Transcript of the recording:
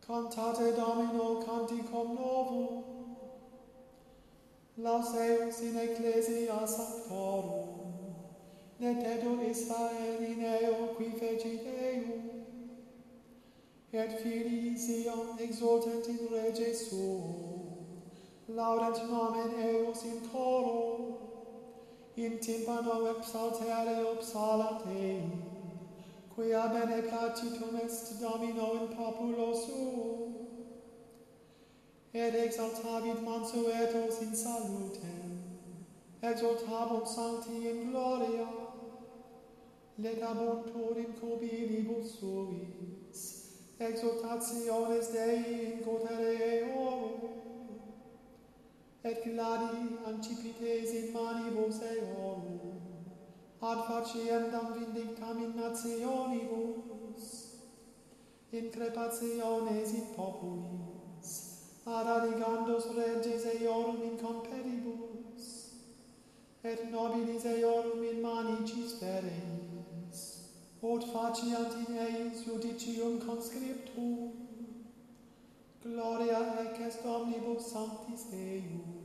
Cantate Domino canticum novum, laus eius in ecclesia sanctorum, netetur Israel in eo qui fecit eum, et filii Sion exultant in rege suo, laudant nomen eius in coro, in tympano et psalterio psalant ei, quia bene placitum est Domino in populo suo, et exaltavit mansuetos in salutem, exultabunt sancti in gloria, letabuntur in cubilibus suis, exultationes Dei in cotere eorum, et gladi ancipites in manibus eorum, ad faciendam vindictam in nationibus, in crepationes in populis, ad adigandos reges eorum in compedibus, et nobilis eorum in manicis fereis, ut faciant in eis judicium conscriptum, gloria ec est omnibus sanctis eius.